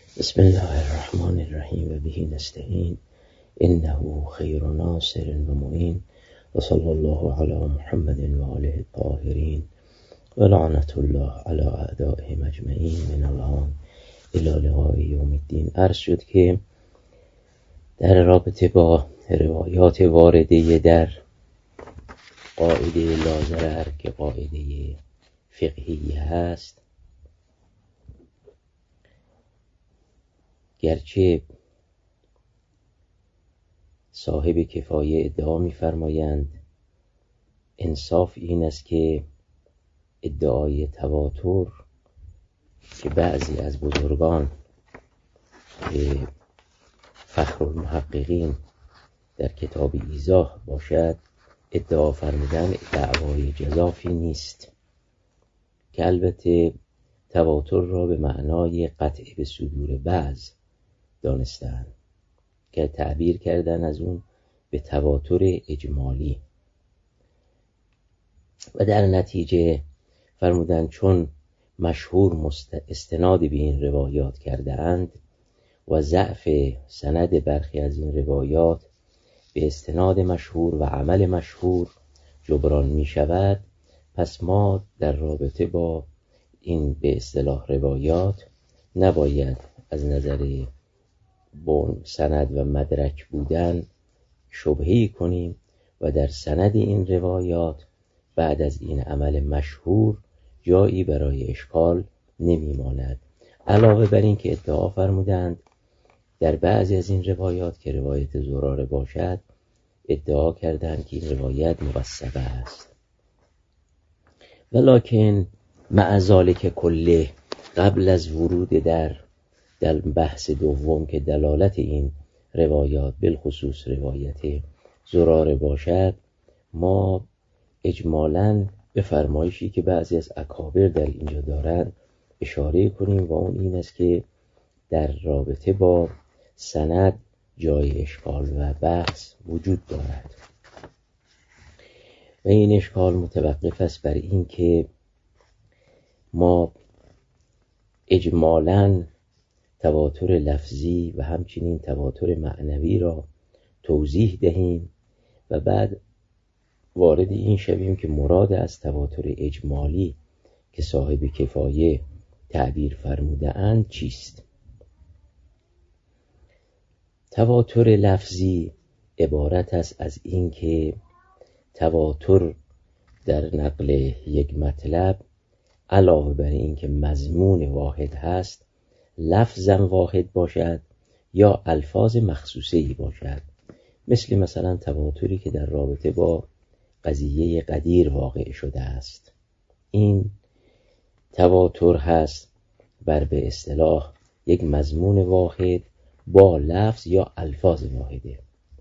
بسم الله الرحمن الرحیم و به نستعین انه خیر ناصر و معین و صلی الله علی محمد و آله الطاهرین و لعنت الله علی اعدائهم اجمعین من الان الی لقاء یوم الدین. عرض شد که در رابطه با روایات وارده در قاعده لاضرر که قاعده فقهی هست، گرچه صاحب کفایه ادعا می‌فرمایند انصاف این است که ادعای تواتر که بعضی از بزرگان که فخر المحققین در کتاب ایضاح باشد ادعا فرمودن دعوای جزافی نیست، که البته تواتر را به معنای قطع به صدور بعض دانستند که تعبیر کردن از اون به تواتر اجمالی و در نتیجه فرمودن چون مشهور استناد به این روایات کرده اند و ضعف سند برخی از این روایات به استناد مشهور و عمل مشهور جبران می شود، پس ما در رابطه با این به اصطلاح روایات نباید از نظر سند و مدرک بودن شبهه‌ای کنیم و در سند این روایات بعد از این عمل مشهور جایی برای اشکال نمیماند. علاوه بر این که ادعا فرمودند در بعضی از این روایات که روایت زراره باشد ادعا کردند که این روایت موثقه است، ولکن مع ذلک کله قبل از ورود در بحث دوم که دلالت این روایات بالخصوص روایت زراره باشد، ما اجمالاً به فرمایشی که بعضی از اکابر در اینجا دارند اشاره کنیم و اون این است که در رابطه با سند جای اشکال و بحث وجود دارد و این اشکال متوقف است بر این که ما اجمالاً تواتر لفظی و همچنین تواتر معنوی را توضیح دهیم و بعد وارد این شویم که مراد از تواتر اجمالی که صاحب کفایه تعبیر فرموده اند چیست. تواتر لفظی عبارت است از این که تواتر در نقل یک مطلب علاوه بر این که مضمون واحد هست لفظم واحد باشد یا الفاظ مخصوصه‌ای باشد، مثلا تواتری که در رابطه با قضیه قدیر واقع شده است. این تواتر هست بر به اصطلاح یک مضمون واحد با لفظ یا الفاظ واحده.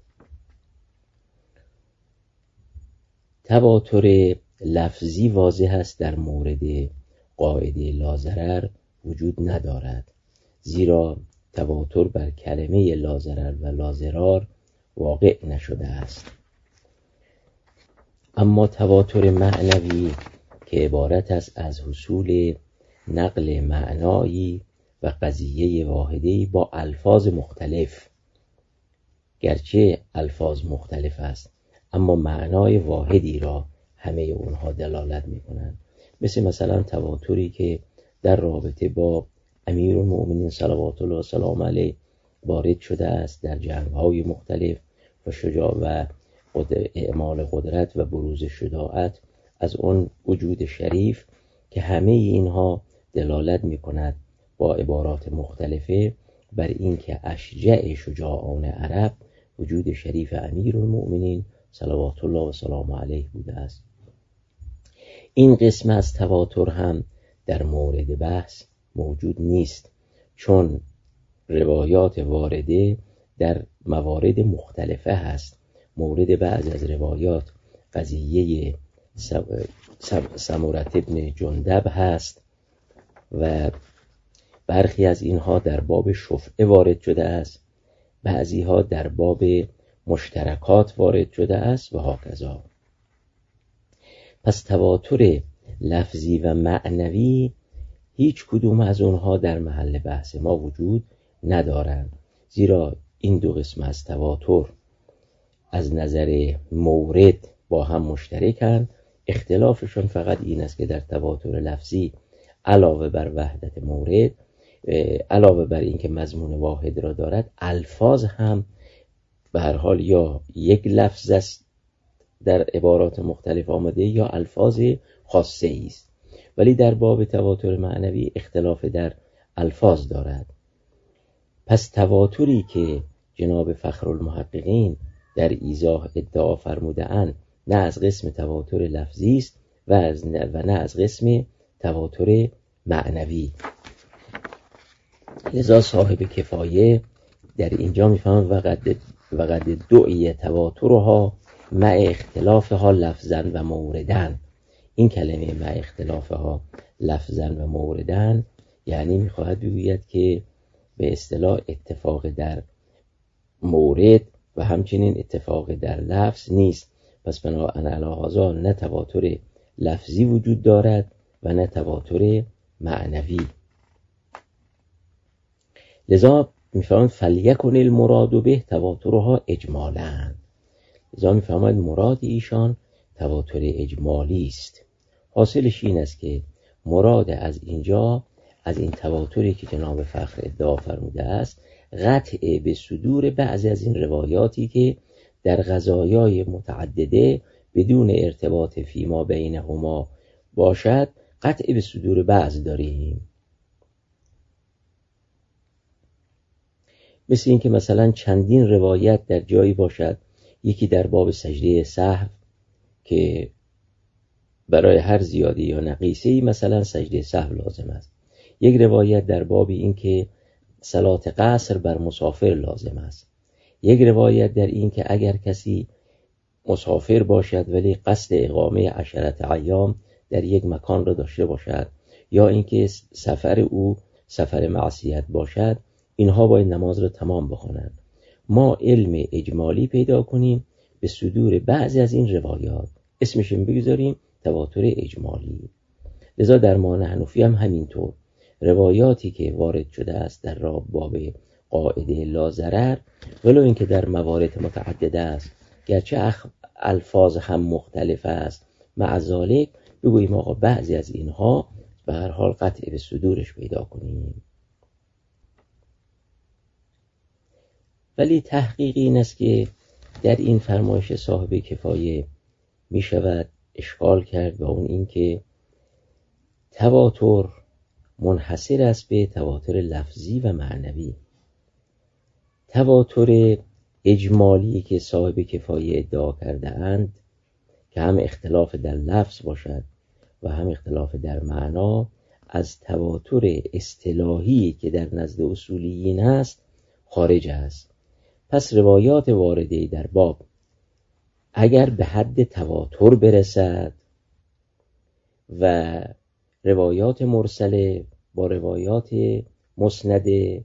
تواتر لفظی واضح است در مورد قاعده لاضرر وجود ندارد، زیرا تواتر بر کلمه لاضرر و لاضرار واقع نشده است. اما تواتر معنوی که عبارت است از حصول نقل معنایی و قضیه واحدی با الفاظ مختلف، گرچه الفاظ مختلف است اما معنای واحدی را همه اونها دلالت می‌کنند، مثلا تواتری که در رابطه با امیرالمؤمنین صلوات الله و سلام علیه وارد شده است در جنگ‌های مختلف و شجاع و اعمال قدرت و بروز شجاعت از اون وجود شریف که همه اینها دلالت می‌کند با عبارات مختلفه بر این که اشجع شجاعان عرب وجود شریف امیرالمؤمنین صلوات الله و سلام علیه بوده است. این قسم از تواتر هم در مورد بحث موجود نیست، چون روایات وارده در موارد مختلفه هست. مورد بعض از روایات قضیه سمرة ابن جندب هست و برخی از اینها در باب شفعه وارد شده است، بعضی ها در باب مشترکات وارد شده است و هاکذا. پس تواتر لفظی و معنوی هیچ کدوم از اونها در محل بحث ما وجود ندارند، زیرا این دو قسم از تواتر از نظر مورد با هم مشترکند. اختلافشون فقط این است که در تواتر لفظی علاوه بر وحدت مورد، علاوه بر این که مضمون واحد را دارد، الفاظ هم به هر حال یا یک لفظ است در عبارات مختلف آمده یا الفاظ خاصه است. ولی در باب تواتر معنوی اختلاف در الفاظ دارد. پس تواتری که جناب فخرالمحققین در ایضاح ادعا فرموده‌اند نه از قسم تواتر لفظی است و نه از قسم تواتر معنوی. لذا صاحب کفایه در اینجا میفهمد وقد دعی تواترها مع اختلافها لفظا و موردن. این کلمه مع اختلافها لفظا و موردن یعنی میخواهد بگوید که به اصطلاح اتفاق در مورد و همچنین اتفاق در لفظ نیست. پس بنابراین علی هذا نه تواتر لفظی وجود دارد و نه تواتر معنوی. لذا میفهمد فلیکن المراد به تواترها اجمالا. لذا میفهمد مراد ایشان تواتر اجمالی است. حاصلش این است که مراد از اینجا از این تواتری که جناب فخر ادعا فرموده است قطع به صدور بعضی از این روایاتی که در قضایای متعدده بدون ارتباط فیما بینهما باشد قطع به صدور بعض داریم. مثل این که مثلا چندین روایت در جایی باشد، یکی در باب سجده سهو که برای هر زیادی یا نقیصه‌ای مثلا سجده سهو لازم است، یک روایت در باب این که صلات قصر بر مسافر لازم است، یک روایت در این که اگر کسی مسافر باشد ولی قصد اقامه 10 ایام در یک مکان را داشته باشد یا اینکه سفر او سفر معصیت باشد، اینها باید نماز را تمام بخونند. ما علم اجمالی پیدا کنیم به صدور بعضی از این روایات، اسمش بگذاریم تواتر اجمالی. لذا در ما حنفی هم همینطور روایاتی که وارد شده است در باب قاعده لا ضرر ولو اینکه در موارد متعدده است گرچه الفاظ هم مختلف است، مع ذالک بگوییم آقا بعضی از اینها به هر حال قطع به صدورش پیدا کنیم. ولی تحقیق این است که در این فرمایش صاحب کفایه می شود اشکال کرد و اون این که تواتر منحصر است به تواتر لفظی و معنوی. تواتر اجمالی که صاحب کفایه ادعا کرده اند که هم اختلاف در لفظ باشد و هم اختلاف در معنا، از تواتر اصطلاحی که در نزد اصولیین است خارج است. پس روایات وارده در باب اگر به حد تواتر برسد و روایات مرسله با روایات مسنده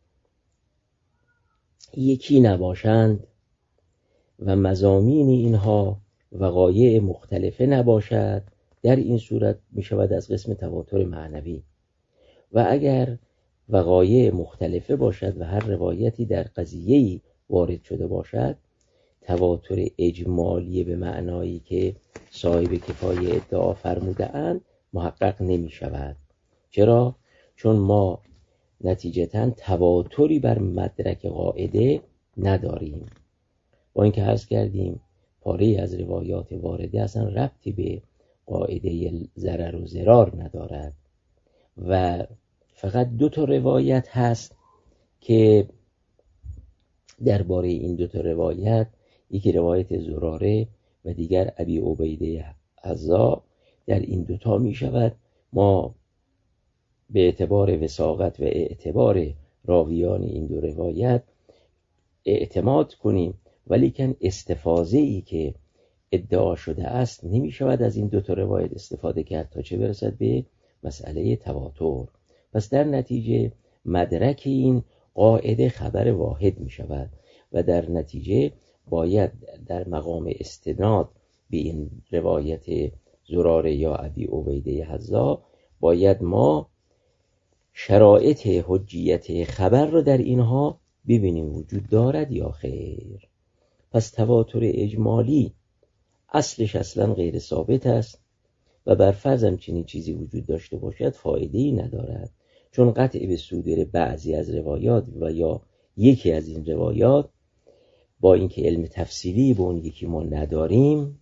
یکی نباشند و مضامین اینها وقایع مختلفه نباشد، در این صورت می شود از قسم تواتر معنوی. و اگر وقایع مختلفه باشد و هر روایتی در قضیه‌ای وارد شده باشد، تواتر اجمالی به معنایی که صاحب کفایه ادعا فرموده اند محقق نمی شود. چرا؟ چون ما نتیجتاً تواتری بر مدرک قاعده نداریم. با اینکه عرض کردیم پاره از روایات وارده اصلا ربطی به قاعده ضرر و ضرار ندارد و فقط 2 روایت هست که درباره این 2 روایت، یکی روایت زراره و دیگر ابی عبیده حذا، در این 2 می شود ما به اعتبار وثاقت و اعتبار راویان این 2 روایت اعتماد کنیم، ولیکن استفاضه‌ای که ادعا شده است نمی شود از این 2 روایت استفاده کرد تا چه برسد به مسئله تواتر. پس در نتیجه مدرک این قاعده خبر واحد می شود و در نتیجه باید در مقام استناد به این روایت زراره یا ابی عبیده حذا باید ما شرایط حجیت خبر را در اینها ببینیم وجود دارد یا خیر. پس تواتر اجمالی اصلش اصلا غیر ثابت است و بر فرض چنین چیزی وجود داشته باشد فایده‌ای ندارد، چون قطع به صدور بعضی از روایات و یا یکی از این روایات با اینکه علم تفصیلی به اون یکی ما نداریم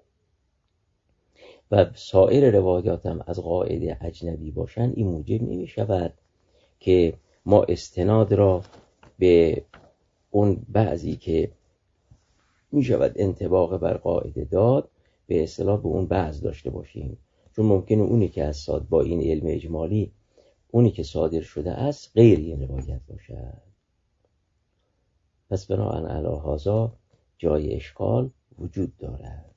و سایر روایات هم از قاعده اجنبی باشند، این موجب نمی شود که ما استناد را به اون بعضی که می شود انطباق بر قاعده داد به اصطلاح به اون بعض داشته باشیم، چون ممکنه اونی که از با این علم اجمالی اونی که صادر شده است غیر این روایت باشد. پس بنابراین علی هذا جای اشکال وجود دارد.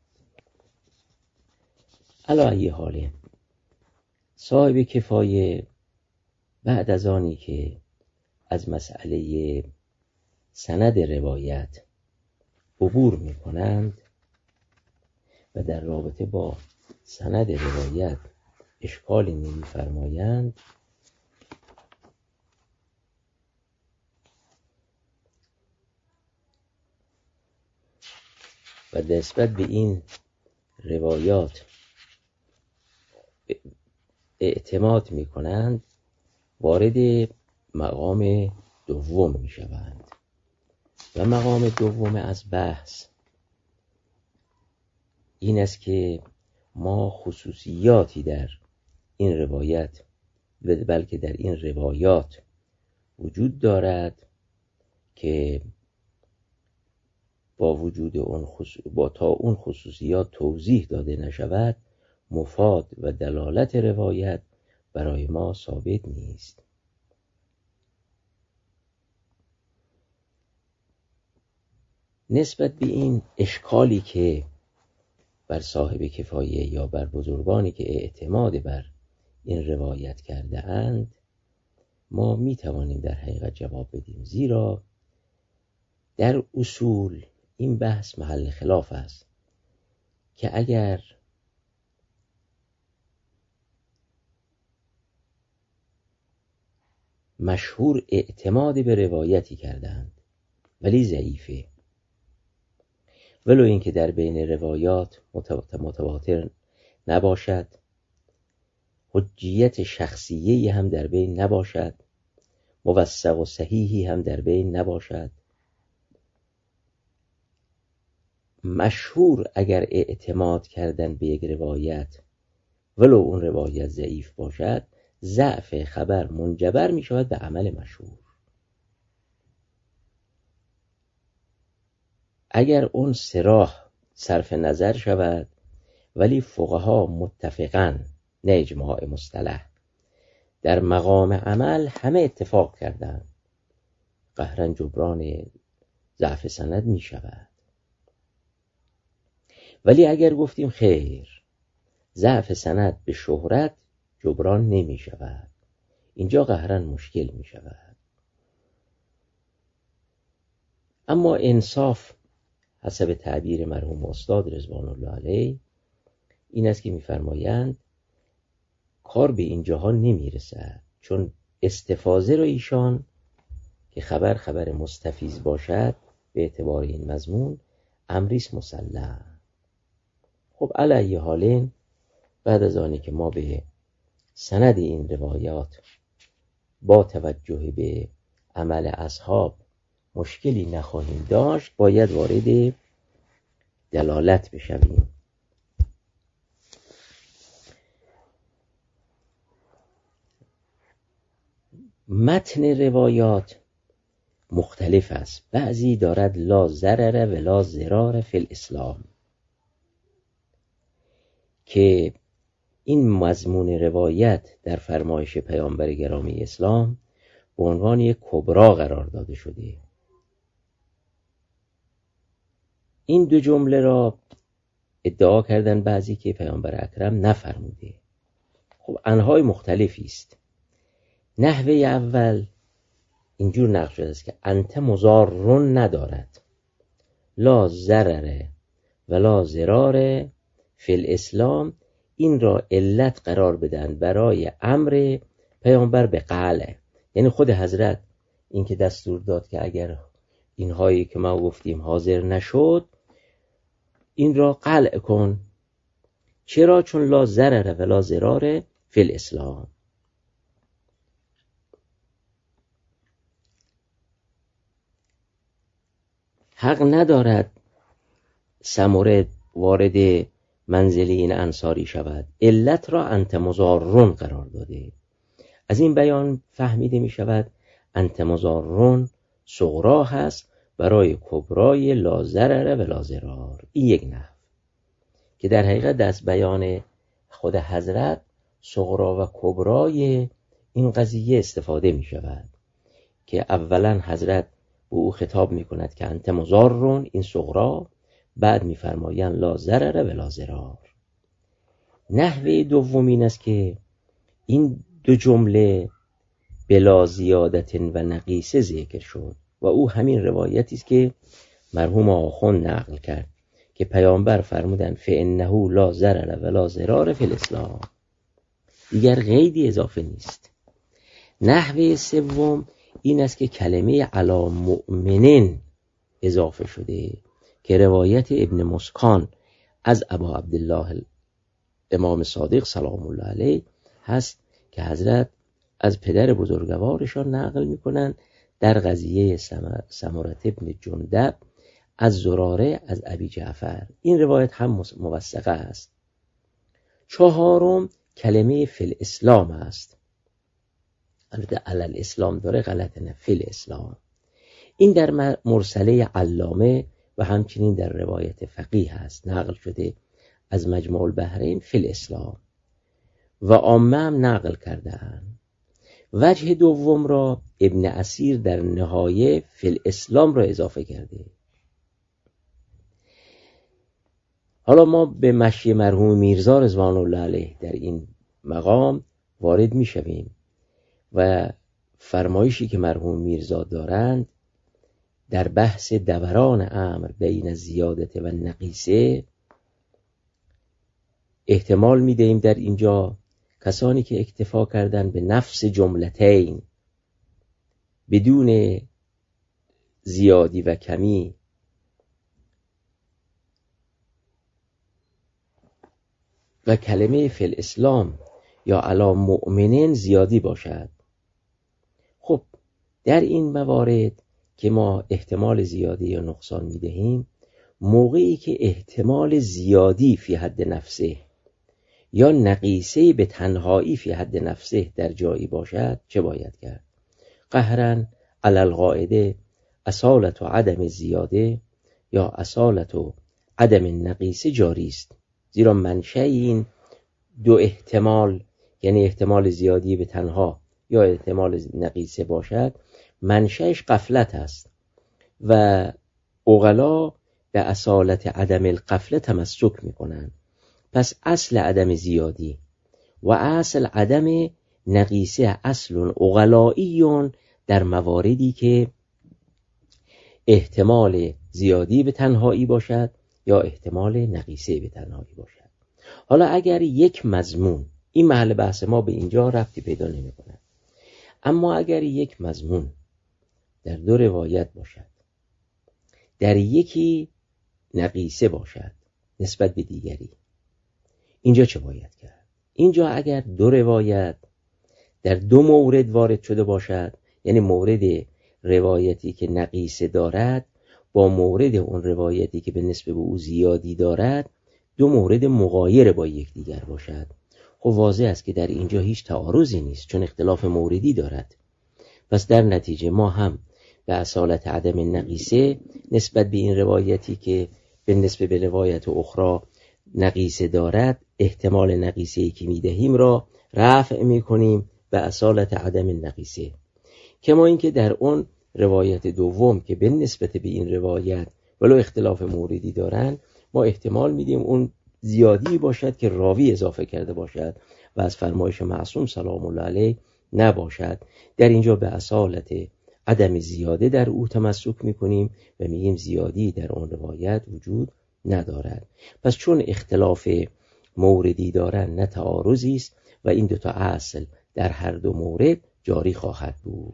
علی ای حال صاحب کفایه بعد از آنی که از مسئله سند روایت عبور می کنند و در رابطه با سند روایت اشکالی نمی فرمایند، و نسبت به این روایات اعتماد می کنند، وارد مقام دوم می شوند و مقام دوم از بحث این است که ما خصوصیاتی در این روایت بلکه در این روایات وجود دارد که با وجود تا اون خصوصیات توضیح داده نشود مفاد و دلالت روایت برای ما ثابت نیست. نسبت به این اشکالی که بر صاحب کفایه یا بر بزرگانی که اعتماد بر این روایت کرده اند ما می توانیم در حقیقت جواب بدیم، زیرا در اصول این بحث محل خلاف است که اگر مشهور اعتماد به روایتی کردند ولی ضعیفه، ولو اینکه در بین روایات متواتر نباشد، حجیت شخصیه‌ای هم در بین نباشد، موثق و صحیحی هم در بین نباشد، مشهور اگر اعتماد کردن به یک روایت ولو اون روایت ضعیف باشد، ضعف خبر منجبر می شود به عمل مشهور. اگر اون صراح صرف نظر شود ولی فقها متفقاً، نه اجماع مصطلح، در مقام عمل همه اتفاق کردند، قهراً جبران ضعف سند می شود. ولی اگر گفتیم خیر، ضعف سند به شهرت جبران نمی شود، اینجا قهراً مشکل می شود. اما انصاف حسب تعبیر مرحوم استاد رضوان الله علیه این است که می‌فرمایند کار به اینجاها نمی‌رسد، چون استفاضه را ایشان که خبر مستفیض باشد به اعتبار این مضمون امریست مسلم. خب علی حالین بعد از آنی که ما به سند این روایات با توجه به عمل اصحاب مشکلی نخواهیم داشت، باید وارد دلالت بشویم. متن روایات مختلف است، بعضی دارد لا ضرر و لا ضرار فی الاسلام، که این مضمون روایت در فرمایش پیامبر گرامی اسلام به عنوان یک کبرا قرار داده شده. این دو جمله را ادعا کردن بعضی که پیامبر اکرم نفرموده. خب انهای مختلفی است. نحوه اول اینجور نقل شده است که انت مضارون ندارد، لا ضرر و لا ضرار فی الاسلام، این را علت قرار بدن برای امر پیامبر به قلع، یعنی خود حضرت این که دستور داد که اگر اینهایی که ما گفتیم حاضر نشد این را قلع کن. چرا؟ چون لا ضرر ولا ضرار فی الاسلام. حق ندارد سمره وارد منزل این انصاری شود. علت را انت مضارون قرار داده. از این بیان فهمیده می شود انت مضارون صغرا هست برای کبرای لا ضرر ولا ضرار. این یک نحو که در حقیقت از بیان خود حضرت صغرا و کبرای این قضیه استفاده می شود که اولا حضرت به او خطاب می کند که انت مضارون، این صغرا، بعد می فرمایند لا ضرر ولا ضرار. نحوه دوم این است که این دو جمله بلا زیادت و نقیصه ذکر شد و او همین روایتی است که مرحوم آخوند نقل کرد که پیامبر فرمودند فانه لا ضرر ولا ضرار فی الاسلام. دیگر قیدی اضافه نیست. نحوه سوم این است که کلمه علی مؤمنین اضافه شده که روایت ابن مسکان از ابا عبدالله امام صادق سلام الله علیه هست که حضرت از پدر بزرگوارشان نقل میکنن در قضیه سمره ابن جندب از زراره از ابی جعفر. این روایت هم موثقه است. چهارم کلمه فی الاسلام است. البته علی الاسلام داره، غلط نه، فی الاسلام. این در مرسله علامه و همچنین در روایت فقیه هست، نقل شده از مجموع البحرین فی الاسلام و عامه هم نقل کرده‌اند. وجه دوم را ابن اسیر در نهایه فی الاسلام را اضافه کرده. حالا ما به مشی مرحوم میرزا رضوان الله علیه در این مقام وارد می شویم و فرمایشی که مرحوم میرزا دارند در بحث دوران امر بین زیادت و نقیصه احتمال می دهیم در اینجا کسانی که اکتفا کردن به نفس جملتین بدون زیادی و کمی و کلمه فی الاسلام یا علی مؤمنین زیادی باشد. خب در این موارد که ما احتمال زیادی یا نقصان می دهیم، موقعی که احتمال زیادی فی حد نفسه یا نقیصه به تنهایی فی حد نفسه در جایی باشد چه باید کرد؟ قهرن علی القاعده اصالت و عدم زیاده یا اصالت و عدم نقیصه جاری است، زیرا منشأ این دو احتمال، یعنی احتمال زیادی به تنها یا احتمال نقیصه باشد، منشأش غفلت است و عقلا به اصالت عدم الغفله تمسک میکنند. پس اصل عدم زیادی و اصل عدم نقیصه اصل عقلائیون در مواردی که احتمال زیادی به تنهایی باشد یا احتمال نقیصه به تنهایی باشد. حالا اگر یک مضمون، این محل بحث ما به اینجا ربطی پیدا نمی کند، اما اگر یک مضمون در دو روایت باشد، در یکی نقیصه باشد نسبت به دیگری، اینجا چه باید کرد؟ اینجا اگر دو روایت در دو مورد وارد شده باشد، یعنی مورد روایتی که نقیصه دارد با مورد اون روایتی که به نسبت به او زیادی دارد، دو مورد مغایر با یکدیگر باشد، خب واضح است که در اینجا هیچ تعارضی نیست، چون اختلاف موردی دارد. پس در نتیجه ما هم به اصالت عدم نقیصه نسبت به این روایتی که به نسبت به روایت اخرى نقیصه دارد، احتمال نقیصه‌ای که میدهیم را رفع میکنیم به اصالت عدم نقیصه. کما اینکه در اون روایت دوم که به نسبت به این روایت ولو اختلاف موردی دارند، ما احتمال میدیم اون زیادی باشد که راوی اضافه کرده باشد و از فرمایش معصوم سلام الله علیه نباشد. در اینجا به اصالت عدم زیاده در او تمسک میکنیم و میگیم زیادی در اون روایت وجود ندارد. پس چون اختلاف موردی دارن نه تعارضی است و این دوتا اصل در هر دو مورد جاری خواهد بود.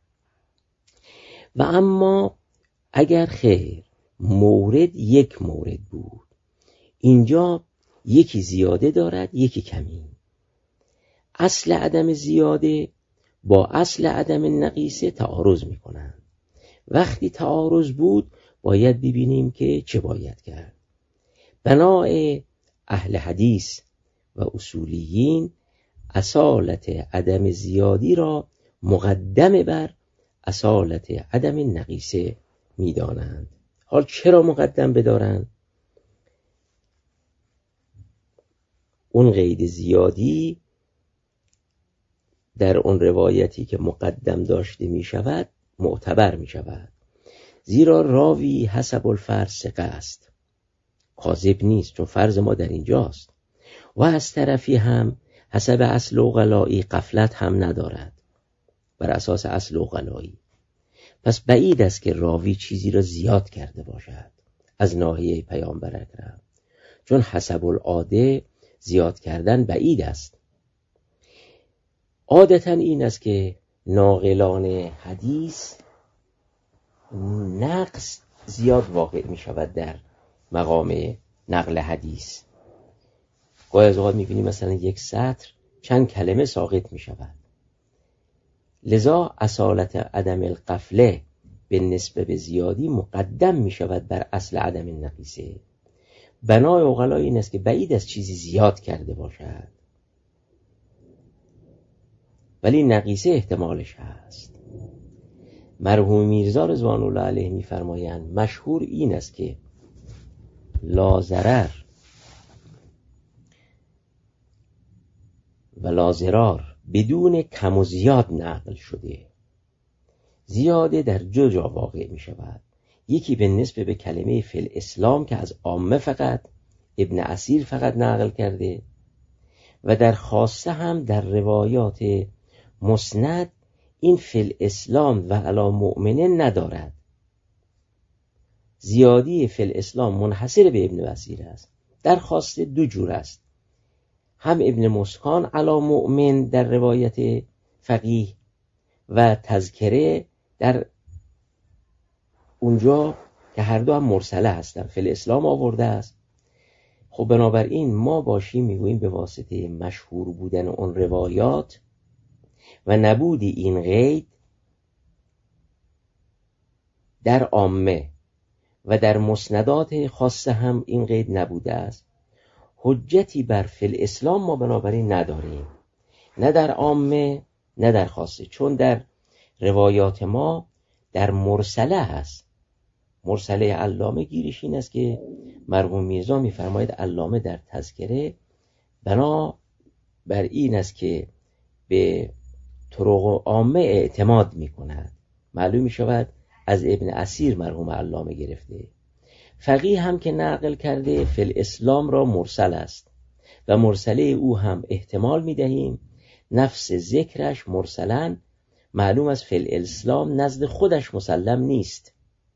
و اما اگر خیر مورد یک مورد بود، اینجا یکی زیاده دارد یکی کمی. اصل عدم زیاده با اصل عدم نقیصه تعارض می کنند. وقتی تعارض بود باید ببینیم که چه باید کرد. بنای اهل حدیث و اصولیین اصالت عدم زیادی را مقدم بر اصالت عدم نقیصه می دانند. حال چرا مقدم بدارند؟ اون قید زیادی در اون روایتی که مقدم داشته می شود معتبر می شود، زیرا راوی حسب الفرض ثقه است، کاذب نیست، چون فرض ما در اینجاست، و از طرفی هم حسب اصل عقلایی غفلت هم ندارد بر اساس اصل عقلایی. پس بعید است که راوی چیزی را زیاد کرده باشد از ناحیه پیامبر اکرم، چون حسب العاده زیاد کردن بعید است. عادتا این است که ناقلان حدیث نقص زیاد واقع می شود در مقام نقل حدیث. گاهی از اوقات می بینیم مثلا یک سطر چند کلمه ساقط می شود. لذا اصالت عدم القفله به نسبه به زیادی مقدم می شود بر اصل عدم نقیصه. بنای عقلا این است که بعید از چیزی زیاد کرده باشد، ولی نقیصه احتمالش هست. مرحوم میرزا رضوان الله علیه می‌فرمایند مشهور این است که لا ضرر و لا ضرار بدون کم و زیاد نقل شده. زیاده در دو جا واقع می شود. یکی به نسبت به کلمه فی الاسلام که از عامه فقط ابن اسیر فقط نقل کرده، و در خاصه هم در روایات مسند این فی الاسلام و علی مؤمنین ندارد. زیادی فی الاسلام منحصر به ابن اسیر است. در خاصه دو جور است، هم ابن مسکان علی مؤمن در روایت فقیه و تذکره در اونجا که هر دو هم مرسله هستند، فی الاسلام آورده است. خب بنابراین ما باشیم میگوییم به واسطه مشهور بودن اون روایات و نبود این قید در عامه و در مسندات خاصه هم این قید نبوده است، حجتی بر فی الاسلام ما بنابراین نداریم، نه در عامه نه در خاصه، چون در روایات ما در مرسله هست. مرسله علامه گیرش این است که مرحوم میرزا میفرماید علامه در تذکره بنا بر این است که به طرق عامه اعتماد میکند، معلوم میشود از ابن اسیر مرحوم علامه گرفته. فقیه هم که نقل کرده فی الاسلام را مرسل است و مرسله او هم احتمال میدهیم نفس ذکرش مرسلن معلوم از فی الاسلام نزد خودش مسلم نیست،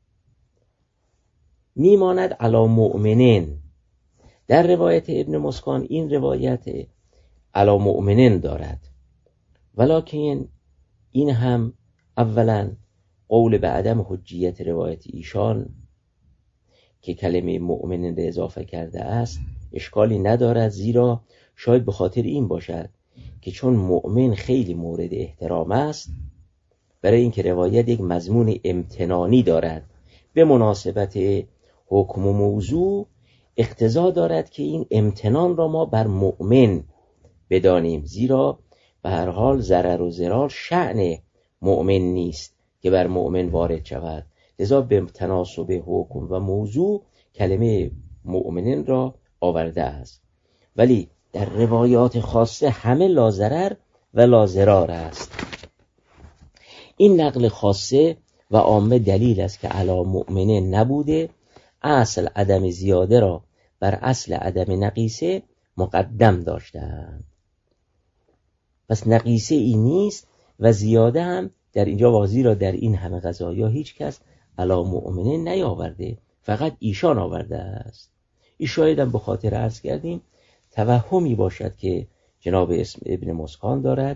میماند علی مؤمنین. در روایت ابن مسکان این روایت علی مؤمنین دارد، ولکن این هم اولا قول به عدم حجیت روایت ایشان که کلمه مؤمنین را اضافه کرده است اشکالی ندارد، زیرا شاید به خاطر این باشد که چون مؤمن خیلی مورد احترام است، برای اینکه روایت یک مضمون امتنانی دارد به مناسبت حکم و موضوع، اقتضا دارد که این امتنان را ما بر مؤمن بدانیم، زیرا به هر حال ضرر و ضرار شأن مؤمن نیست که بر مؤمن وارد شود، لذا به تناسب حکم و موضوع کلمه مؤمنین را آورده است. ولی در روایات خاصه همه لا ضرر و لا ضرار است. این نقل خاصه و عامه دلیل است که علی مؤمنین نبوده، اصل عدم زیاده را بر اصل عدم نقیصه مقدم داشتند. پس نقیصه این نیست و زیاده هم در اینجا واضحی را در این همه قضایا هیچ کس علی مؤمنین نیاورده، فقط ایشان آورده است. این شاید هم به خاطر عرض کردیم توهمی باشد که جناب اسم ابن مسکان دارد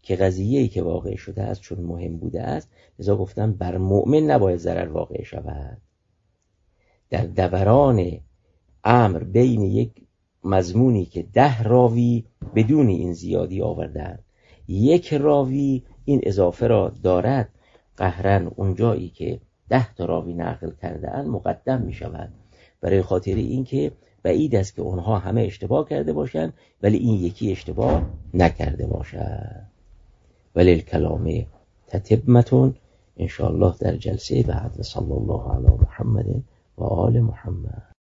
که قضیه‌ای که واقع شده است چون مهم بوده است، لذا گفتن بر مؤمن نباید ضرر واقع شود. در دوران امر بین یک مضمونی که 10 راوی بدون این زیادی آوردن، یک راوی این اضافه را دارد، قهرن اون جایی که 10 تا راوی نقل کردن مقدم می شود، برای خاطر این که بعید است که اونها همه اشتباه کرده باشند ولی این یکی اشتباه نکرده باشد. ولی الکلام تتمتون انشاءالله در جلسه بعد. صلی الله علی محمد و آل محمد.